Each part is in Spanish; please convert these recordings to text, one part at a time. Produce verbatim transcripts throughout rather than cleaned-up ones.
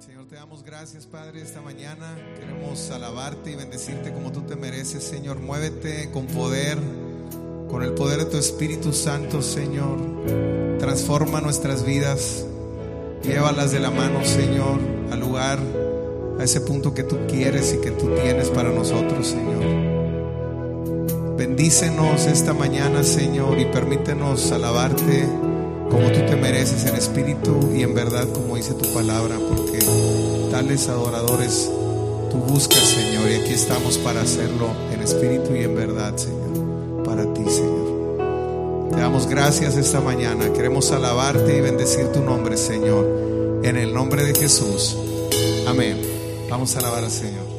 Señor, te damos gracias, Padre, esta mañana. Queremos alabarte y bendecirte como tú te mereces, Señor. Muévete con poder, con el poder de tu Espíritu Santo, Señor. Transforma nuestras vidas. Llévalas de la mano, Señor, al lugar, a ese punto que tú quieres y que tú tienes para nosotros, Señor. Bendícenos esta mañana, Señor, y permítenos alabarte como tú te mereces, en espíritu y en verdad, como dice tu palabra, porque tales adoradores tú buscas, Señor, y aquí estamos para hacerlo en espíritu y en verdad, Señor, para ti, Señor. Te damos gracias esta mañana. Queremos alabarte y bendecir tu nombre, Señor, en el nombre de Jesús. Amén. Vamos a alabar al Señor.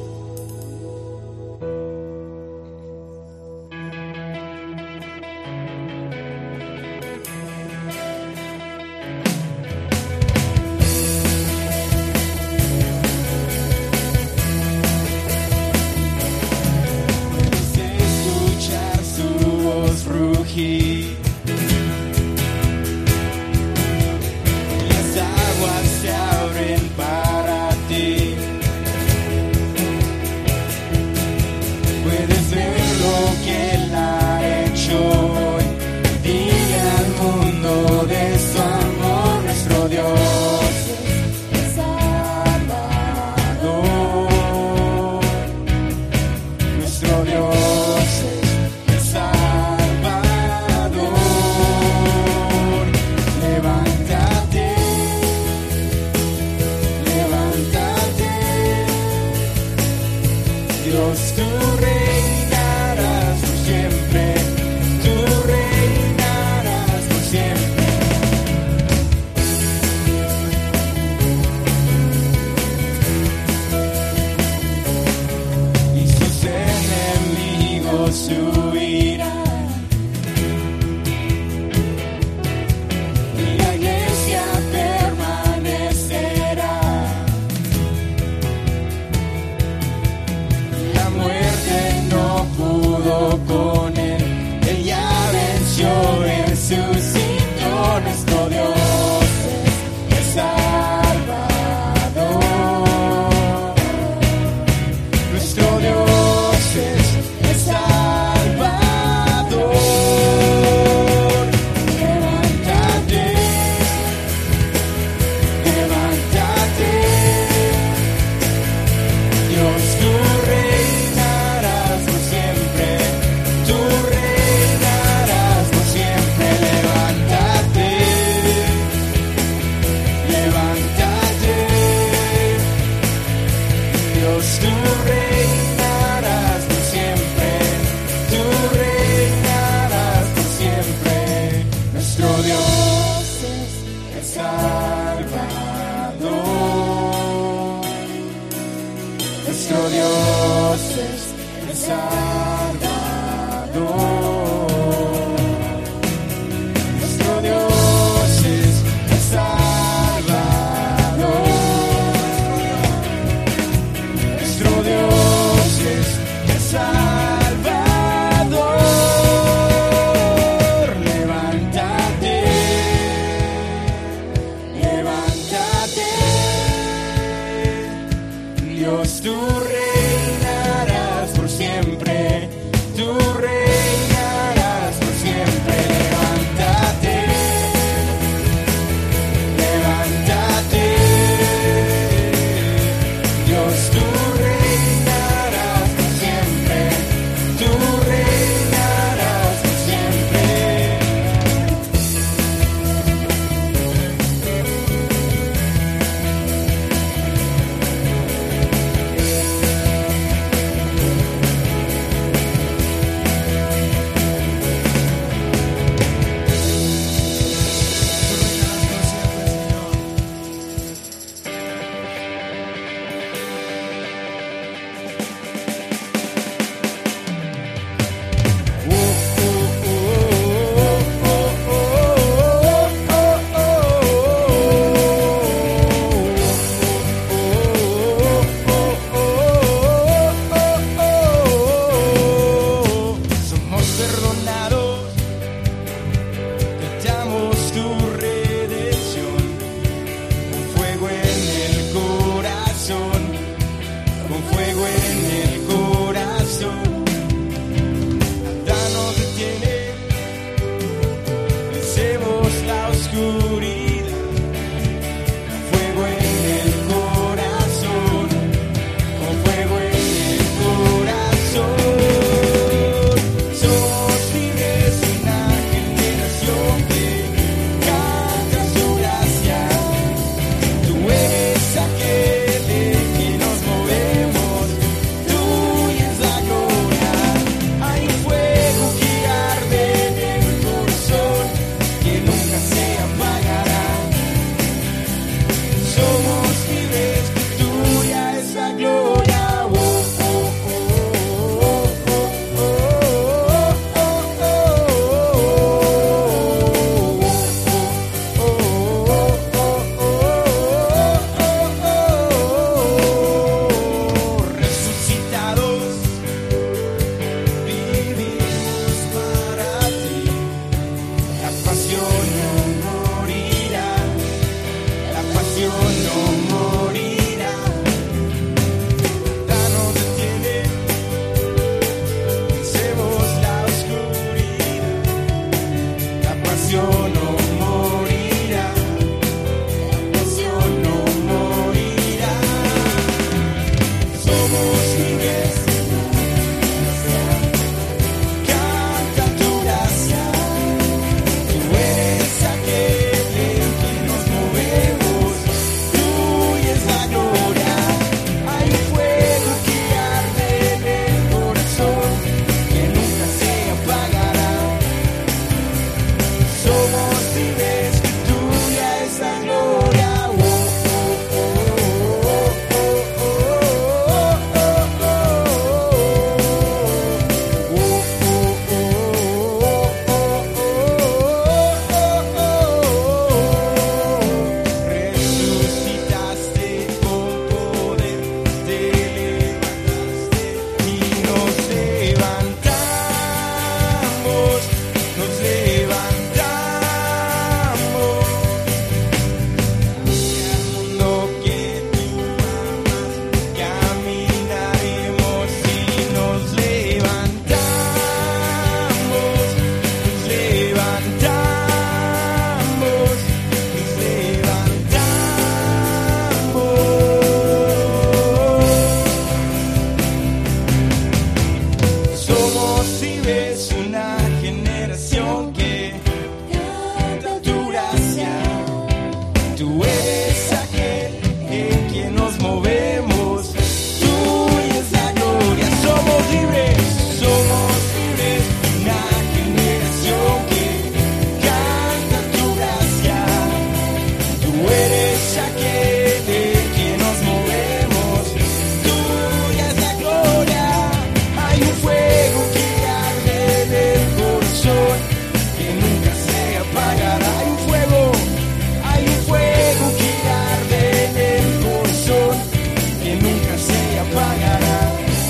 Tú eres aquel en quien nos movemos. Tuya es la gloria. Somos libres, somos libres. Una generación que canta tu gracia. Tú eres aquel en quien nos movemos. Tuya es la gloria. Hay un fuego que arde en el corazón que nunca se apagará. Hay un fuego, hay un fuego que arde en el corazón que nunca se apagará.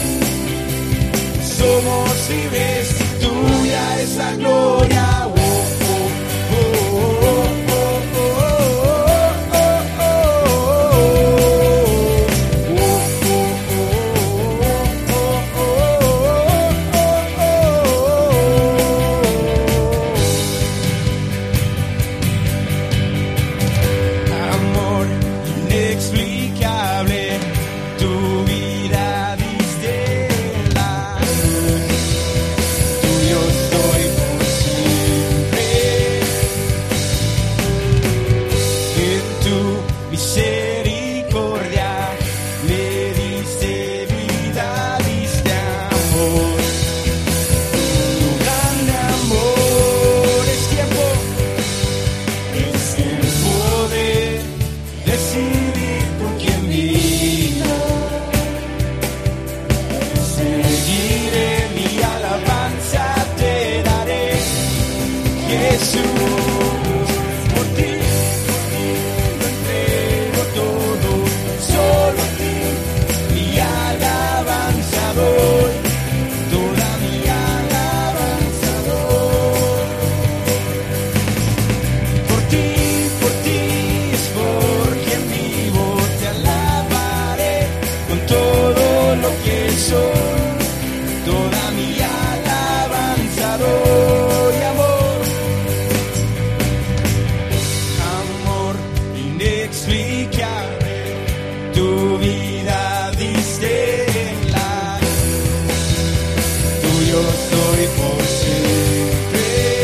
Somos libres, tuya es la gloria. Oh, oh, oh, oh, oh, oh, oh, oh, oh, Amor inexplicable, tu vida diste la tuyo soy por siempre. En tu misericordia me diste vida, diste amor. Tu gran amor es tiempo, es tiempo de decidir por quién vivo. Seguiré mi alabanza, te daré, Jesús. Por ti, por ti lo entrego todo, solo a ti mi alabanza doy, toda mi alabanza doy. Por ti, por ti es por quien vivo, te alabaré con todo lo que soy, toda mi alabanza doy. Amor, amor inexplicable, tu vida diste en la tuyo soy por siempre.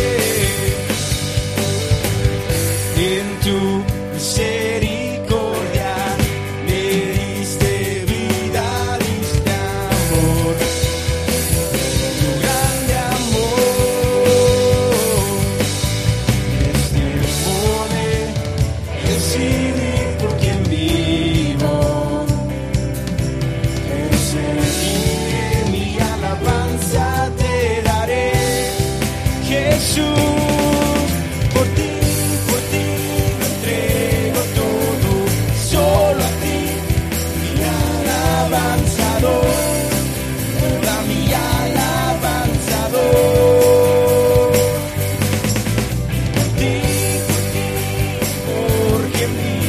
En tu misericordia me diste vida, diste amor. Tu grande amor es tiempo de decidir por quién vivo. Seguiré mi alabanza, te daré, Jesús. Por ti, por ti lo entrego todo, solo a ti mi alabanza doy, toda mi alabanza doy. Por ti, por ti, por quien vivo.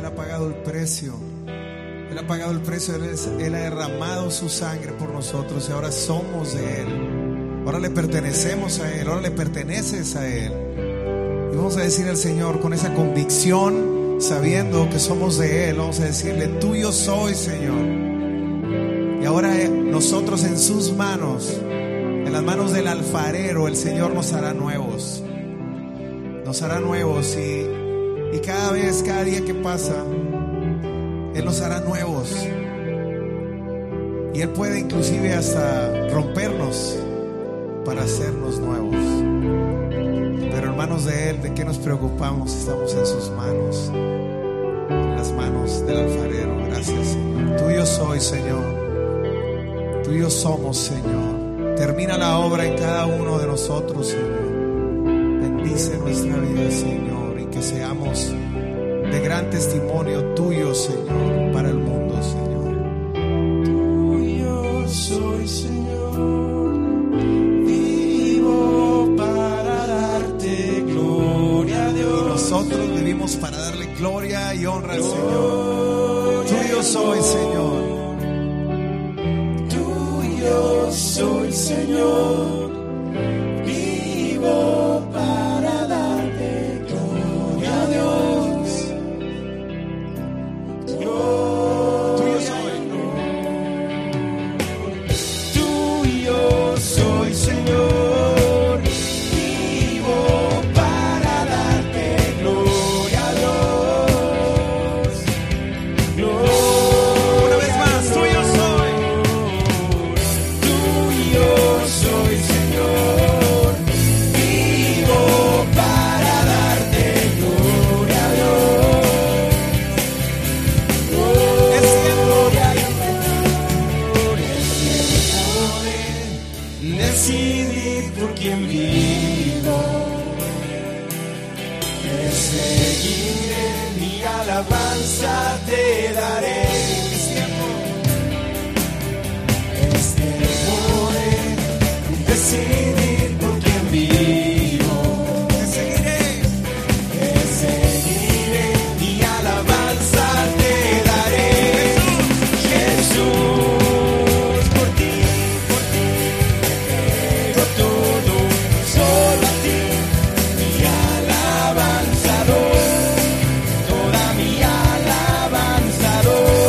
ha pagado el precio. Él ha pagado el precio, Él, es, Él ha derramado su sangre por nosotros y ahora somos de Él. Ahora le pertenecemos a Él, ahora le perteneces a Él. Y vamos a decir al Señor con esa convicción, sabiendo que somos de Él, vamos a decirle: tuyo soy, Señor. Y ahora nosotros en sus manos, en las manos del alfarero, el Señor nos hará nuevos. Nos hará nuevos y, y cada vez, cada día que pasa, Él nos hará nuevos. Y Él puede inclusive hasta rompernos para hacernos nuevos. Pero en manos de Él, ¿de qué nos preocupamos? Estamos en sus manos, en las manos del alfarero. Gracias, Señor. Tuyo soy, Señor. Tuyo somos, Señor. Termina la obra en cada uno de nosotros, Señor. Bendice nuestra vida, Señor, y que seamos de gran testimonio tuyo, Señor, para el mundo, Señor. Tuyo soy, Señor, vivo para darte gloria a Dios. Y nosotros vivimos para darle gloria y honra al Señor. Tuyo soy, Señor. Tuyo soy, Señor, vivo para darte gloria a Dios. Tuyo soy, tuyo soy, Señor, vivo para darte gloria a Dios. Una vez más, tuyo soy. Tuyo soy, Señor, vivo para darte gloria a Dios. Es tiempo. Decidir por quién vivo, te seguiré, mi alabanza te daré. Es tiempo, es tiempo de decidir por quién vivo, Te seguiré. te seguiré, mi alabanza te daré. Jesús, por ti, por ti, te entrego todo, solo a ti, mi alabanza doy, toda mi alabanza doy.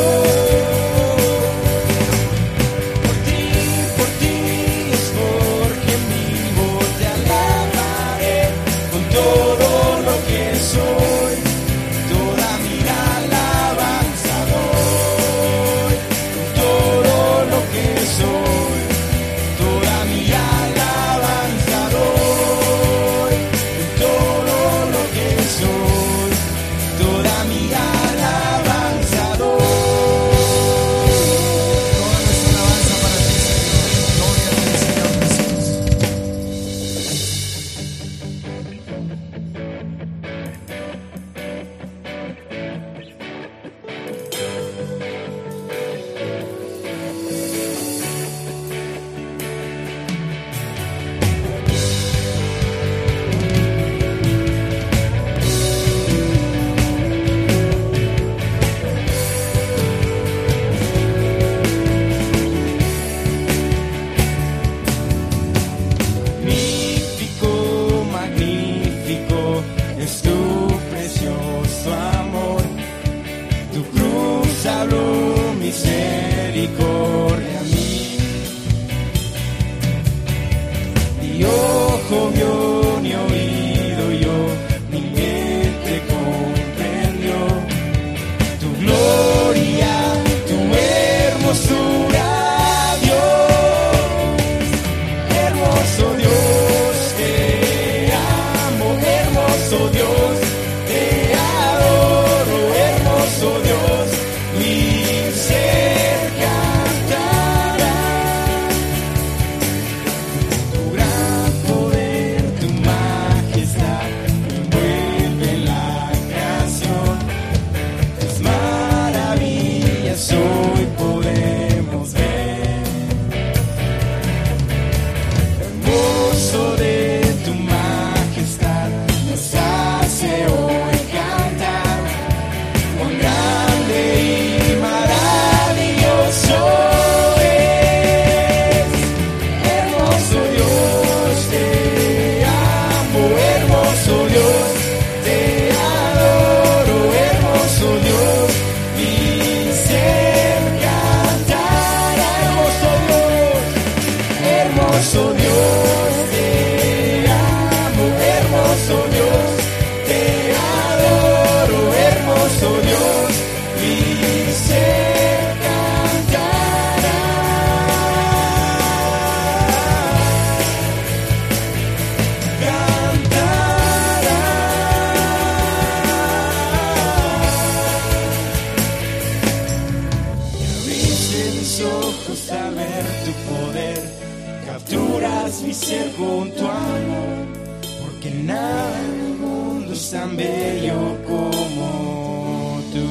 mis ojos al ver tu poder, capturas mi ser con tu amor, porque nada en el mundo es tan bello como tú.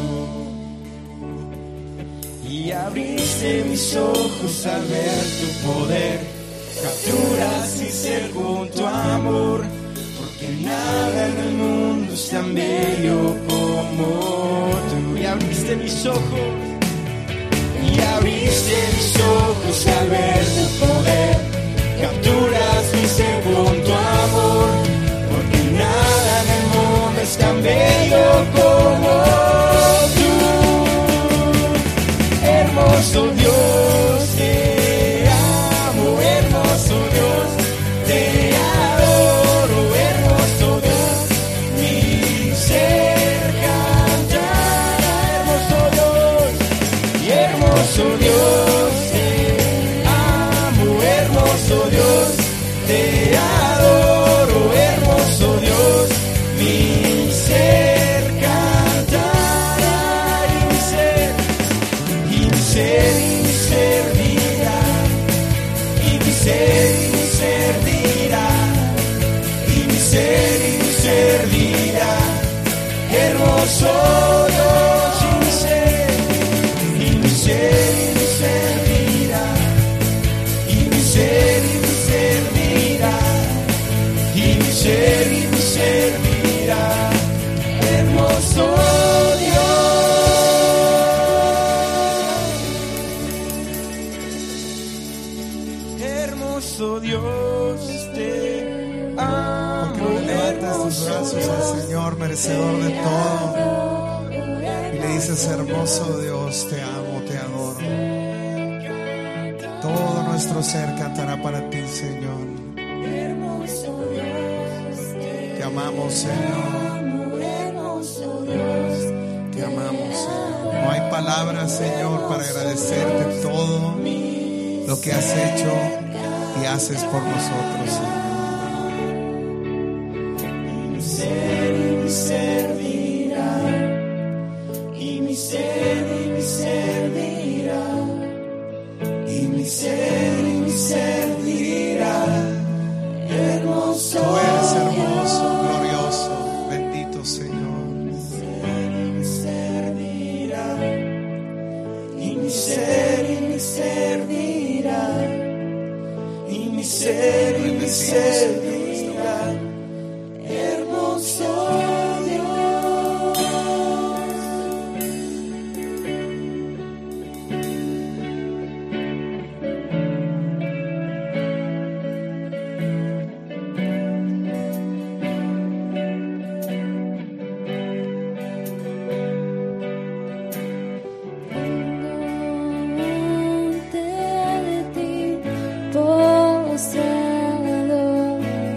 Y abriste mis ojos al ver tu poder, capturas mi ser con tu amor, porque nada en el mundo es tan bello como tú. Y abriste mis ojos, y abriste mis ojos al ver tu poder, capturas mi ser con tu amor, porque nada en el mundo es tan bello como tú. Hermoso Dios, te amo, hermoso Dios, te adoro, hermoso Dios, mi ser cantará, hermoso Dios, y hermoso Dios, te amo, hermoso Dios, te adoro, hermoso Dios, mi ser cantará, y mi ser, y mi ser, y mi ser dirá, y mi ser, y mi ser dirá, y mi ser, y mi ser dirá, hermoso Dios, y mi ser, y mi ser, y mi ser dirá, y mi ser, y mi ser dirá, y mi ser, y mi ser dirá, hermoso Dios. Hermoso Dios, te amo. Levantas tus brazos al Señor, merecedor de todo, y le dices: hermoso Dios, te amo, te adoro. Todo nuestro ser cantará para ti, Señor. Te amamos, Señor. Te amamos, Señor. No hay palabras, Señor, para agradecerte todo lo que has hecho y haces por nosotros, Señor. Mi ser y mi ser dirá, y mi ser y mi ser dirá, y mi ser y mi ser dirá, hermoso. Tú eres hermoso, glorioso, bendito, Señor. Mi ser dirá, y mi ser y mi ser dirá, y mi ser y mi ser dirá, hermoso Dios. De ti, postrado,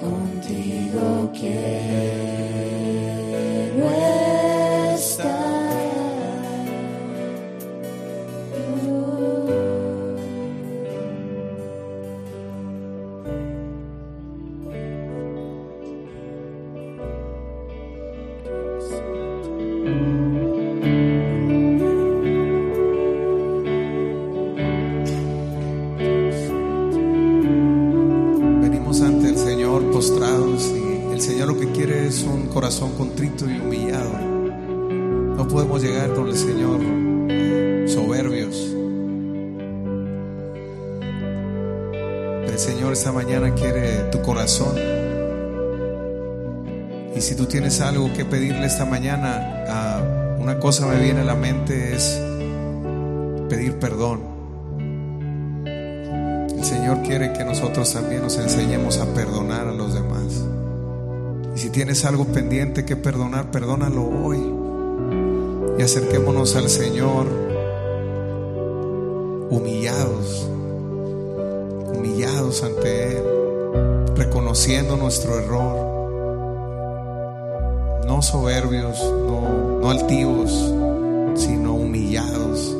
contigo quiero estar. Un corazón contrito y humillado. No podemos llegar con el Señor soberbios. El Señor esta mañana quiere tu corazón. Y si tú tienes algo que pedirle esta mañana, uh, una cosa me viene a la mente, es pedir perdón. El Señor quiere que nosotros también nos enseñemos a perdonar a los demás. Y si tienes algo pendiente que perdonar, perdónalo hoy. Y acerquémonos al Señor humillados, humillados ante Él, reconociendo nuestro error. No soberbios, no, no altivos, sino humillados.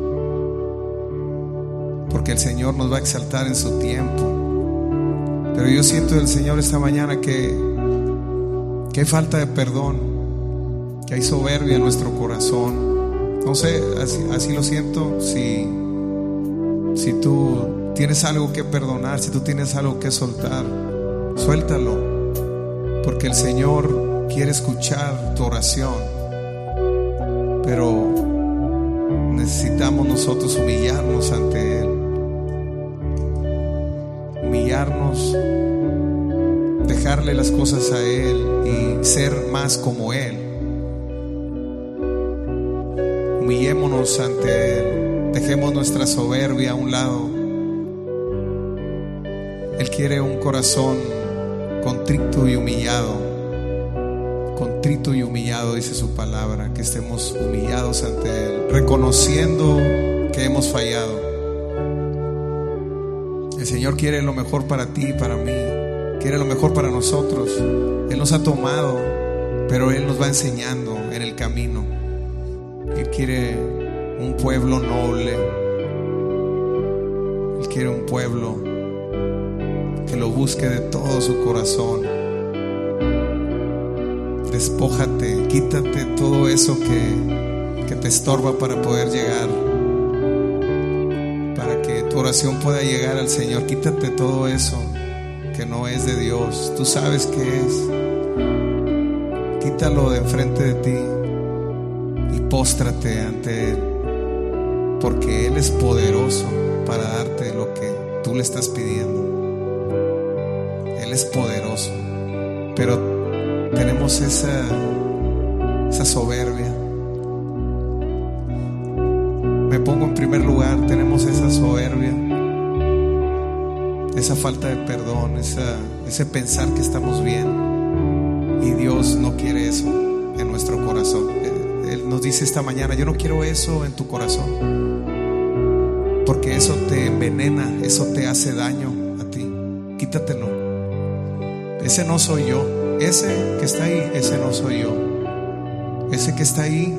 Porque el Señor nos va a exaltar en su tiempo. Pero yo siento del Señor esta mañana que que hay falta de perdón, que hay soberbia en nuestro corazón. No sé, así, así lo siento. Si, si tú tienes algo que perdonar, si tú tienes algo que soltar, suéltalo, porque el Señor quiere escuchar tu oración. Pero necesitamos nosotros humillarnos ante Él, humillarnos, dejarle las cosas a Él y ser más como Él. Humillémonos ante Él, dejemos nuestra soberbia a un lado. Él quiere un corazón contrito y humillado. Contrito y humillado, dice su palabra, que estemos humillados ante Él, reconociendo que hemos fallado. El Señor quiere lo mejor para ti y para mí. Quiere lo mejor para nosotros. Él nos ha tomado, pero Él nos va enseñando en el camino. Él quiere un pueblo noble. Él quiere un pueblo que lo busque de todo su corazón. Despójate, quítate todo eso que, que te estorba para poder llegar, para que tu oración pueda llegar al Señor. Quítate todo eso que no es de Dios. Tú sabes qué es. Quítalo de enfrente de ti y póstrate ante Él, porque Él es poderoso para darte lo que tú le estás pidiendo. Él es poderoso, pero tenemos esa, esa soberbia. Me pongo en primer lugar. Tenemos esa soberbia, esa falta de perdón, esa, ese pensar que estamos bien. Y Dios no quiere eso en nuestro corazón. Él, Él nos dice esta mañana: yo no quiero eso en tu corazón, porque eso te envenena, eso te hace daño a ti. Quítatelo. Ese no soy yo. Ese que está ahí, ese no soy yo. Ese que está ahí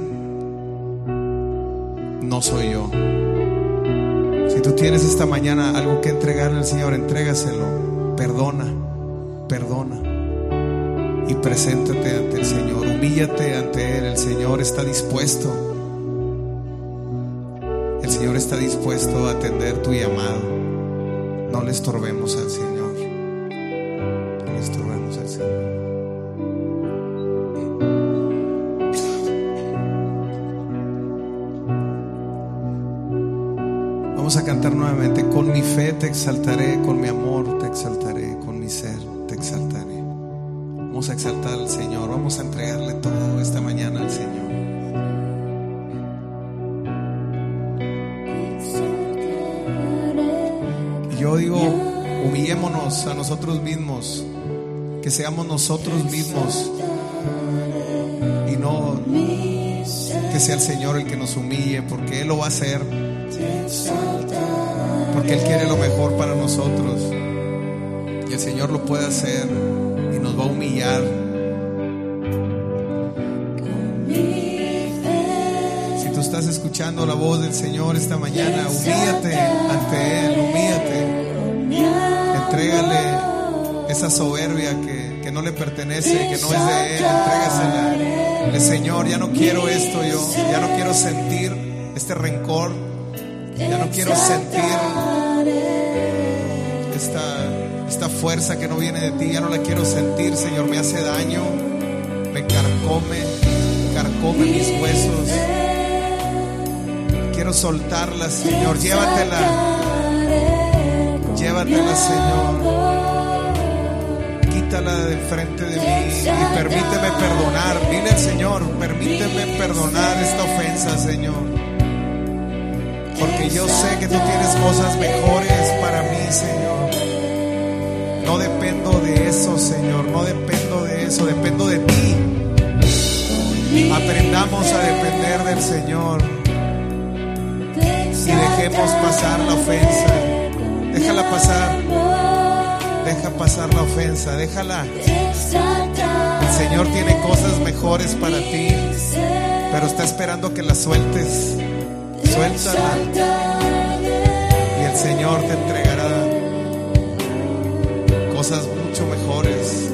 no soy yo. Si tú tienes esta mañana algo que entregarle al Señor, entrégaselo. Perdona, perdona y preséntate ante el Señor. Humíllate ante Él. El Señor está dispuesto. El Señor está dispuesto a atender tu llamado. No le estorbemos al Señor. No le estorbemos al Señor. Vamos a cantar nuevamente. Con mi fe te exaltaré, con mi amor te exaltaré, con mi ser te exaltaré. Vamos a exaltar al Señor. Vamos a entregarle todo esta mañana al Señor. Y yo digo, humillémonos a nosotros mismos, que seamos nosotros mismos y no que sea el Señor el que nos humille, porque Él lo va a hacer, porque Él quiere lo mejor para nosotros y el Señor lo puede hacer. y nos va a humillar. Si tú estás escuchando la voz del Señor esta mañana, humíllate ante Él, humíllate. Entrégale esa soberbia que, que no le pertenece, que no es de Él, entrégasela. Dile: Señor, ya no quiero esto yo, ya no quiero sentir este rencor, ya no quiero sentir esta, esta fuerza que no viene de ti, ya no la quiero sentir, Señor, me hace daño, me carcome, carcome mis huesos. Quiero soltarla, Señor, llévatela, llévatela, Señor. Quítala de frente de mí y permíteme perdonar. Dile al Señor: permíteme perdonar esta ofensa, Señor, porque yo sé que tú tienes cosas mejores para mí, Señor. No dependo de eso, Señor, no dependo de eso, dependo de ti. Aprendamos a depender del Señor y dejemos pasar la ofensa. Déjala pasar. Deja pasar la ofensa, déjala. El Señor tiene cosas mejores para ti, pero está esperando que la sueltes. Suéltala y el Señor te entregará cosas mucho mejores.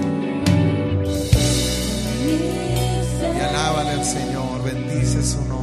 Y alábale al Señor, bendice su nombre.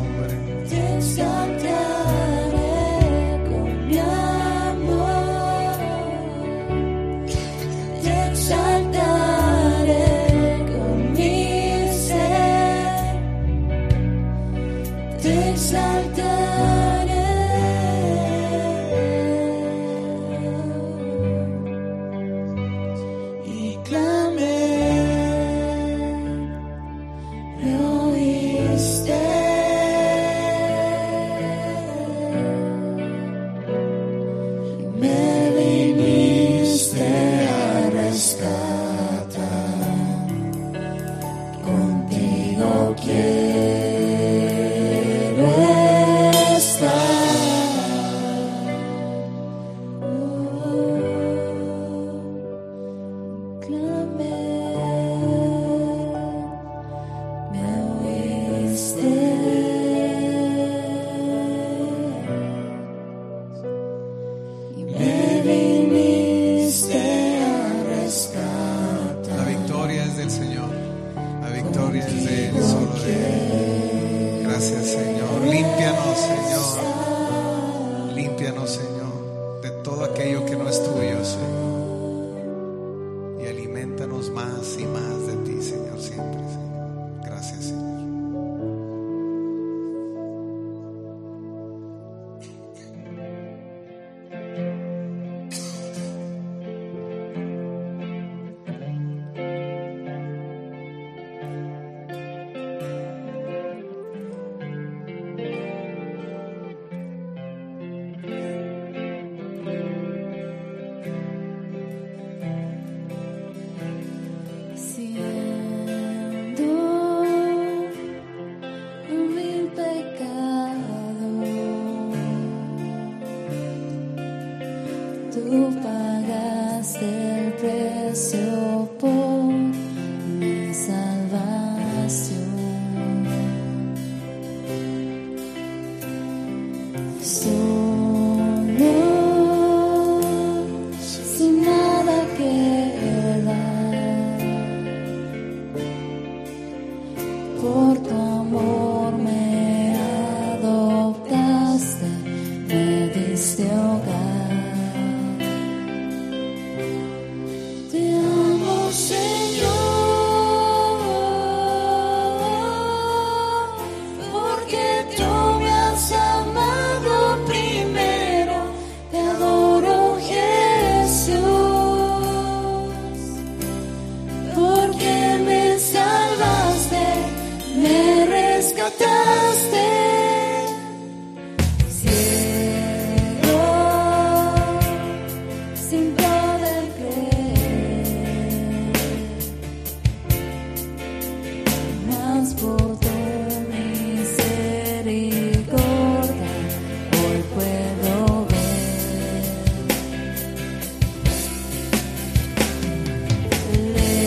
Let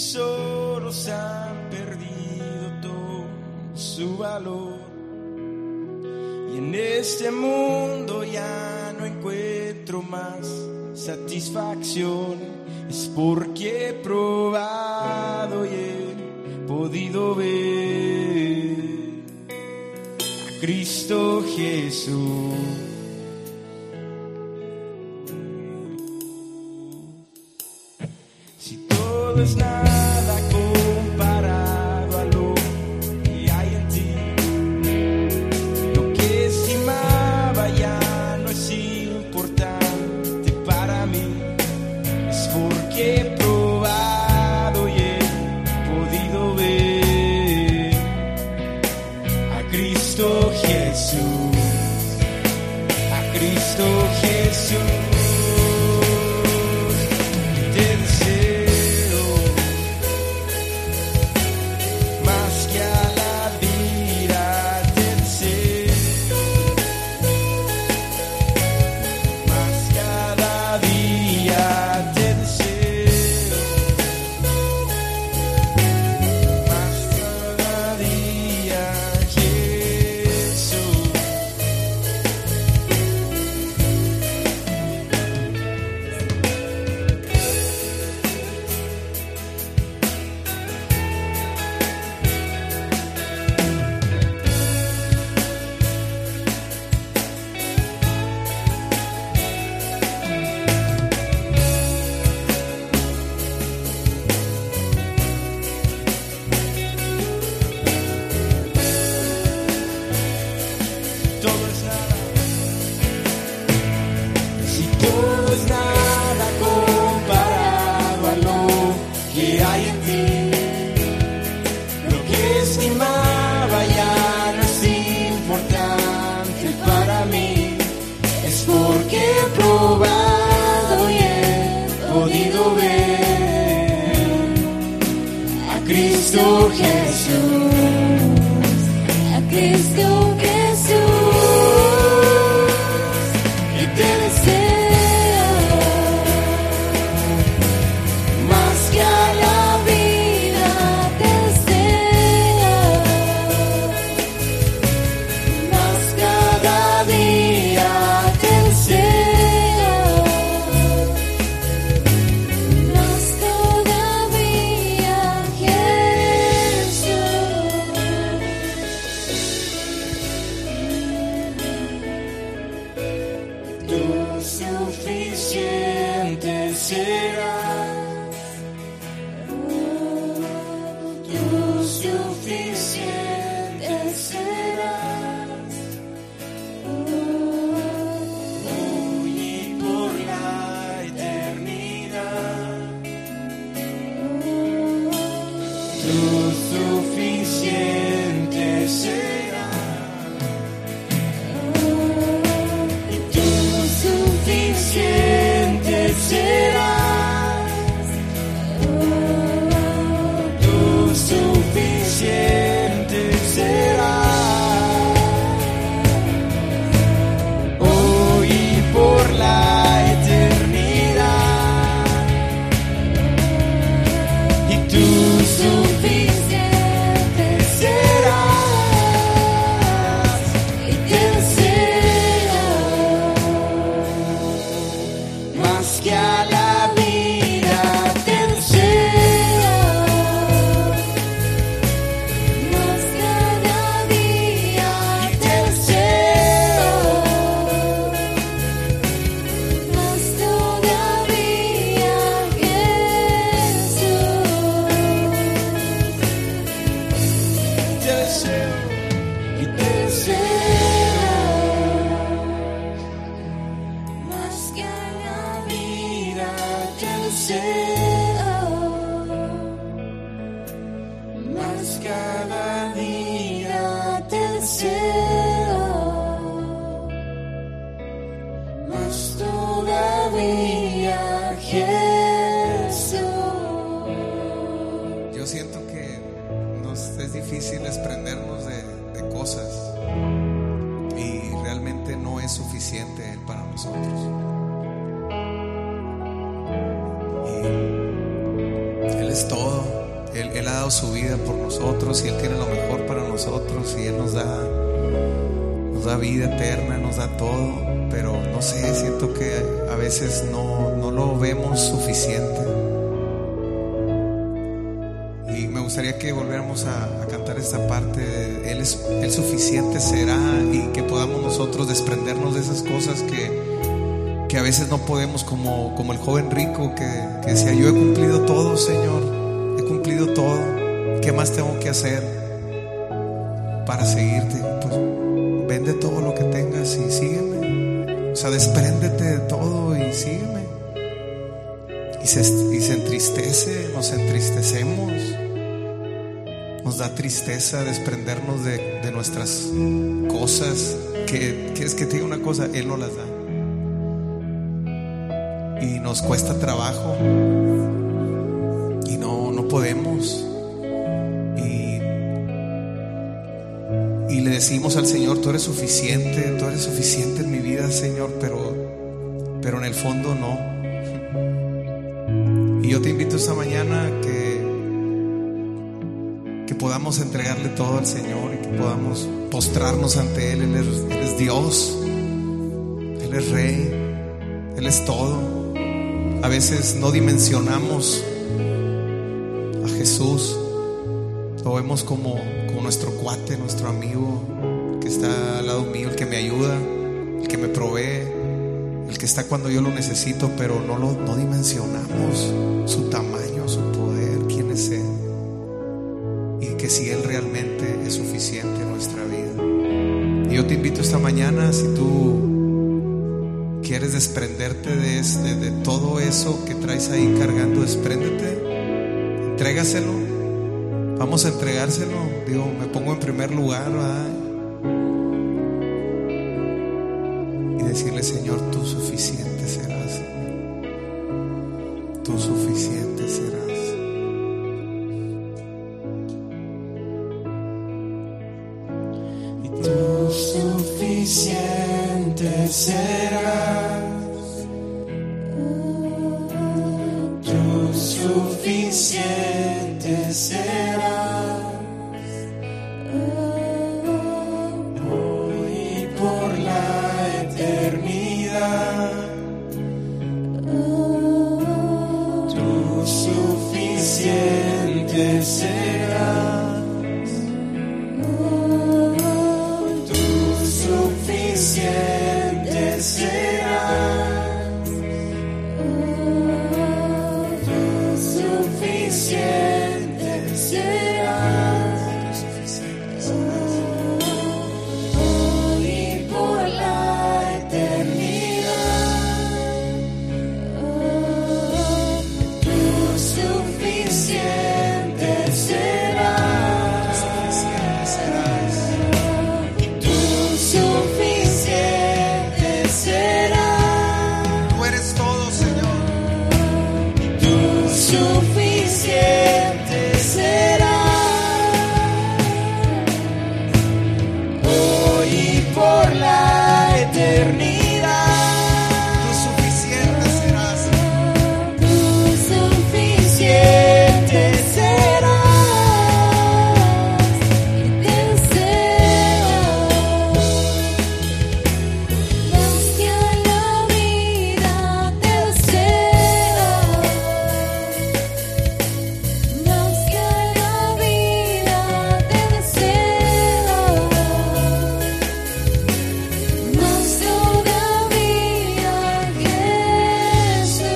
tesoros han perdido todo su valor. Y en este mundo ya no encuentro más satisfacción. Es porque he probado y he podido ver a Cristo Jesús. Si todo es nada comparado a lo que hay en ti, lo que estimaba ya no es importante para mí. Es porque he probado y he podido ver a Cristo Jesús, a Cristo Jesús. Te deseo más que a la vida, te deseo más cada día, te deseo más cada día, Jesús. Todo es nada, si todo es nada comparado a lo que hay en ti, lo que estimaba ya no es importante para mí. Es porque he probado y he podido ver a Cristo Jesús, A Cristo Jesús, y te deseo más que a la vida te deseo, más cada día te deseo, más todavía Jesús. tú suficiente serás, tú suficiente serás, hoy y por la eternidad, tú suficiente serás, y tú suficiente serás, tú suficiente serás, hoy y por la eternidad, y tú suficiente serás, Y te deseo más que a la vida, te deseo más cada día te deseo más todavía Jesús. te deseo y te deseo Más que a la vida, te deseo, más cada día, te deseo, más todavía, Jesús. Yo siento que nos es difícil desprendernos de, de cosas y realmente no es suficiente Él para nosotros. Y Él es todo. Él, Él ha dado su vida por nosotros y Él tiene lo mejor para nosotros y Él nos da, nos da vida eterna, nos da todo, pero no sé, siento que a veces no, no lo vemos suficiente. Y me gustaría que volviéramos a, a cantar esta parte de Él es Él suficiente será, y que podamos nosotros desprendernos de esas cosas que, que a veces no podemos, como, como el joven rico que, que decía: yo he cumplido todo, Señor, he cumplido todo, ¿qué más tengo que hacer para seguirte? Pues vende todo lo que tengas y sígueme. O sea, despréndete de todo y sígueme. Y se, y se entristece, nos entristecemos. Nos da tristeza desprendernos de, de nuestras cosas. Que, que es que te digo una cosa, Él no las da. Y nos cuesta trabajo. Y no, no podemos. Y, y le decimos al Señor: tú eres suficiente, tú eres suficiente en mi vida, Señor. Pero, pero en el fondo no. Y yo te invito esta mañana que que podamos entregarle todo al Señor y que podamos postrarnos ante Él. Él es, Él es Dios, Él es Rey, Él es todo. A veces no dimensionamos a Jesús, lo vemos como, como nuestro cuate, nuestro amigo, el que está al lado mío, el que me ayuda, el que me provee, el que está cuando yo lo necesito, pero no, lo, no dimensionamos su tamaño, su poder, quién es Él. Y que si Él realmente es suficiente en nuestra vida. Y yo te invito esta mañana, si tú quieres desprenderte de, de, de todo eso que traes ahí cargando, despréndete, entrégaselo. Vamos a entregárselo. Digo, me pongo en primer lugar, ¿verdad? Y decirle: Señor, tú suficiente serás. Tú suficiente serás. Tú suficiente serás, tú suficiente serás, hoy y por la eternidad. Tú suficiente serás. Suficiente serás, tú suficiente serás, hoy y por la eternidad. Tú suficiente serás, tú suficiente serás. Tú eres todo, Señor. Tú suficiente serás, hoy y por la eternidad. Tú suficiente serás. Tú suficiente serás, y te deseo Más que a la vida te deseo, más que a la vida te deseo, más todavía, Jesús.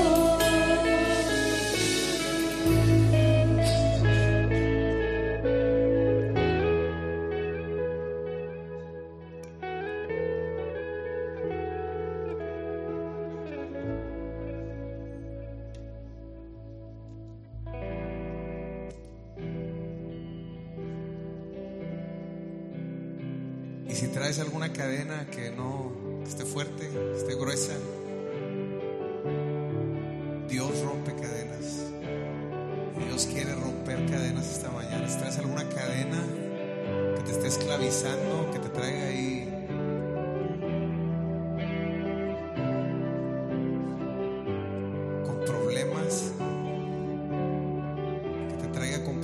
Y si traes alguna cadena que no esté fuerte, esté gruesa, Dios rompe cadenas. Dios quiere romper cadenas esta mañana. Si traes alguna cadena que te esté esclavizando, que te traiga ahí con problemas, que te traiga con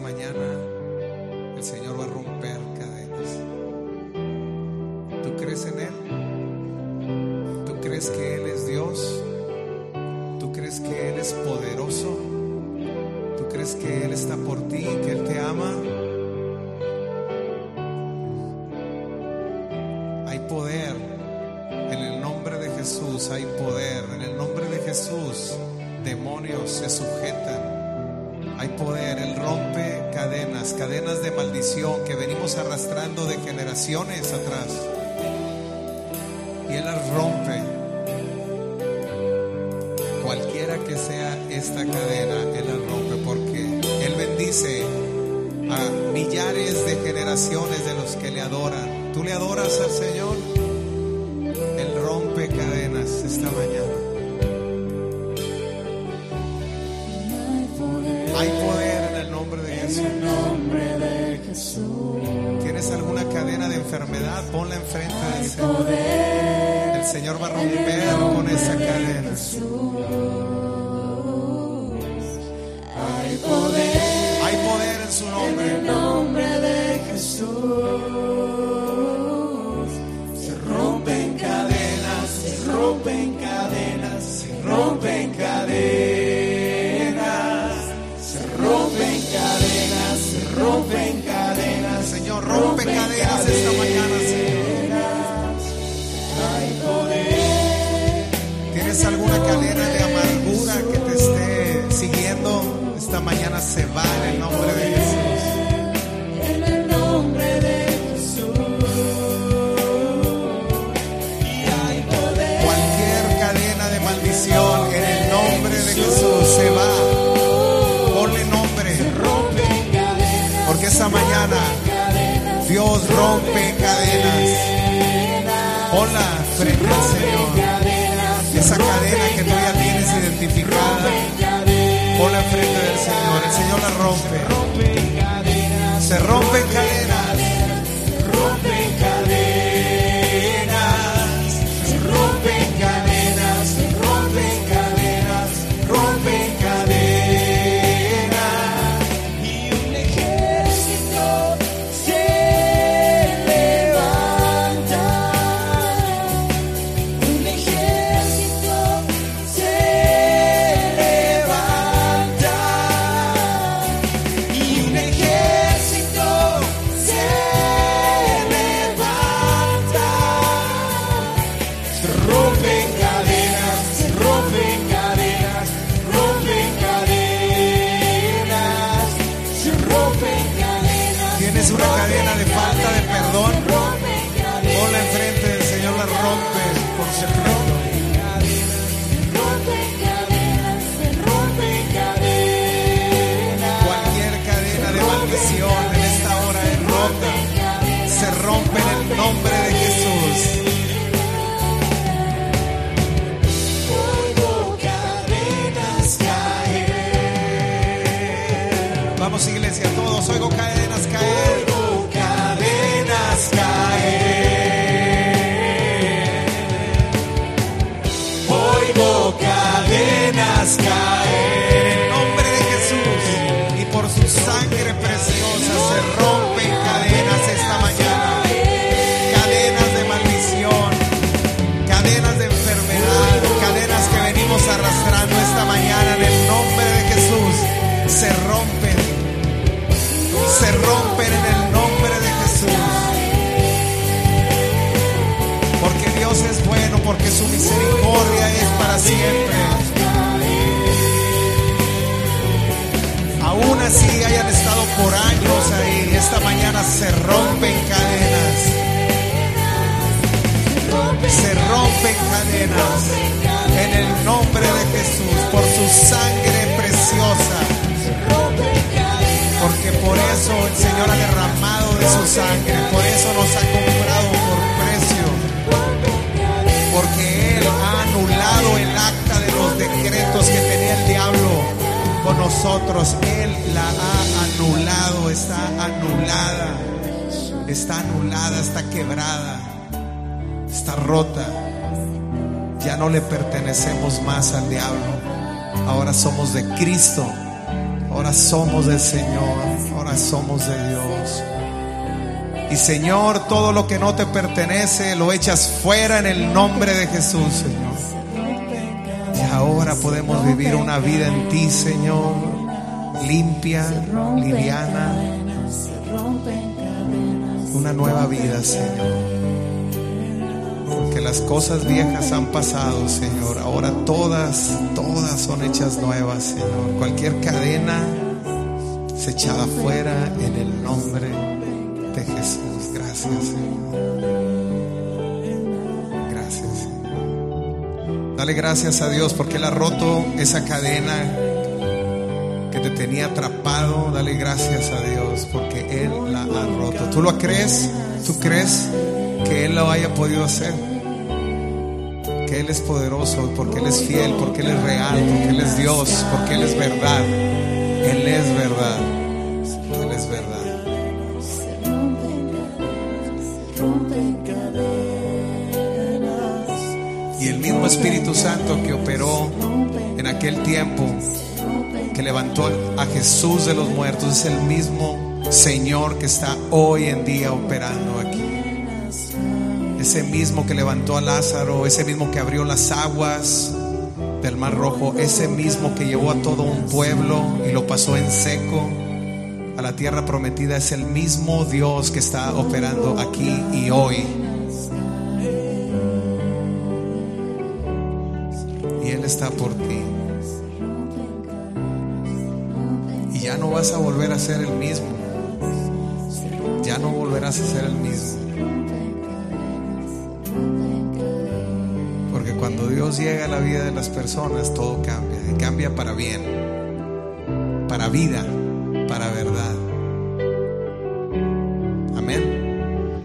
mañana el Señor va a romper cadenas. ¿Tú crees en Él? ¿Tú crees que Él es Dios? ¿Tú crees que Él es poderoso? ¿Tú crees que Él está por ti, que Él te ama? Hay poder en el nombre de Jesús, hay poder en el nombre de Jesús. Demonios se sujetan. Hay poder, Él rompe cadenas, cadenas de maldición que venimos arrastrando de generaciones atrás. Y Él las rompe. Cualquiera que sea esta cadena, Él las rompe, porque Él bendice a millares de generaciones de los que le adoran. ¿Tú le adoras al Señor? Él rompe cadenas esta mañana. Hay poder en el nombre de Jesús. ¿Tienes alguna cadena de enfermedad? Ponla enfrente del Señor. El Señor va a romper con esa cadena. Hay poder, Hay poder en su en nombre. el nombre de Jesús. Se rompen cadenas, se rompen cadenas, se rompen cadenas, se rompen cadenas, se rompen cadenas. Señor, rompe cadenas esta mañana, Señor. Hay poder. ¿Tienes alguna cadena de amargura que te esté siguiendo? Esta mañana se va en el nombre de Jesús. En el nombre de Jesús. Y hay poder. Cualquier cadena de maldición en el nombre de Jesús se va. Ponle nombre, Rompen cadenas. porque esta mañana Dios rompe cadenas. Ponla frente al Señor. Esa cadena que tú ya tienes identificada, ponla frente del Señor. El Señor la rompe. Se rompen cadenas. Rompen cadenas, se rompen cadenas, se rompen cadenas, rompen cadenas. Y un ejército se levanta, un ejército se levanta, y un ejército se levanta. Se rompen cadenas, se rompen cadenas, rompen cadenas, se rompen cadenas. ¿Tienes una cadena de falta de perdón? Ponla enfrente del Señor, la rompe por secreto. Rompen cadenas, se rompen cadenas. Cualquier cadena de maldición en esta hora es rota. Se rompe en el nombre de Jesús. Oigo cadenas caer. Vamos, iglesia, todos. Oigo cadenas caer. Oigo cadenas caer. Oigo cadenas caer. En el nombre de Jesús y por su sangre preciosa se rompen cadenas esta mañana. Cadenas de maldición, cadenas de enfermedad, cadenas que venimos arrastrando esta mañana en el nombre de Jesús. Se rompen, se rompen en el nombre de Jesús. Porque Dios es bueno, porque su misericordia es para siempre. Aún así hayan estado por años ahí, esta mañana se rompen cadenas. Se rompen cadenas en el nombre de Jesús, por su sangre preciosa. Porque por eso el Señor ha derramado de su sangre, por eso nos ha comprado por precio. Porque Él ha anulado el acta de los decretos que tenía el diablo con nosotros. Él la ha anulado, está anulada, está anulada, está quebrada, está rota. Ya no le pertenecemos más al diablo. Ahora somos de Cristo. Ahora somos del Señor. Ahora ahora somos de Dios. Y Señor, todo lo que no te pertenece lo echas fuera en el nombre de Jesús, Señor. Y ahora podemos vivir una vida en ti, Señor, limpia, liviana, una nueva vida, Señor. Porque las cosas viejas han pasado, Señor. Ahora todas, todas son hechas nuevas, Señor. Cualquier cadena es echada fuera en el nombre de Jesús. Gracias, Señor. Gracias, Señor. Dale gracias a Dios porque Él ha roto esa cadena que te tenía atrapado. Dale gracias a Dios porque Él la ha roto. ¿Tú lo crees? ¿Tú crees que Él lo haya podido hacer? Que Él es poderoso, porque Él es fiel, porque Él es real, porque Él es Dios, porque Él es verdad. Él es verdad. Él es verdad. Y el mismo Espíritu Santo que operó en aquel tiempo, que levantó a Jesús de los muertos, es el mismo Señor que está hoy en día operando aquí. Ese mismo que levantó a Lázaro, ese mismo que abrió las aguas del Mar Rojo, ese mismo que llevó a todo un pueblo y lo pasó en seco a la tierra prometida, es el mismo Dios que está operando aquí y hoy. Y Él está por ti. Y ya no vas a volver a ser el mismo. Ya no volverás a ser el mismo. Porque cuando Dios llega a la vida de las personas, todo cambia. Y cambia para bien, para vida, para verdad. Amén.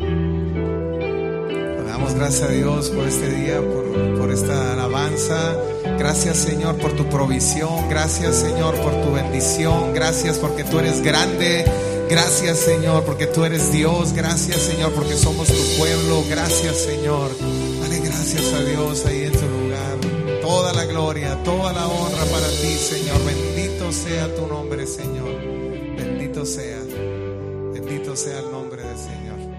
Le damos gracias a Dios por este día, por, por esta alabanza. Gracias, Señor, por tu provisión. Gracias, Señor, por tu bendición. Gracias porque tú eres grande. Gracias, Señor, porque tú eres Dios. Gracias, Señor, porque somos tu pueblo. Gracias, Señor. Dale gracias a Dios ahí en tu lugar. Toda la gloria, toda la honra para ti, Señor. Bendito sea tu nombre, Señor. Bendito sea. Bendito sea el nombre del Señor.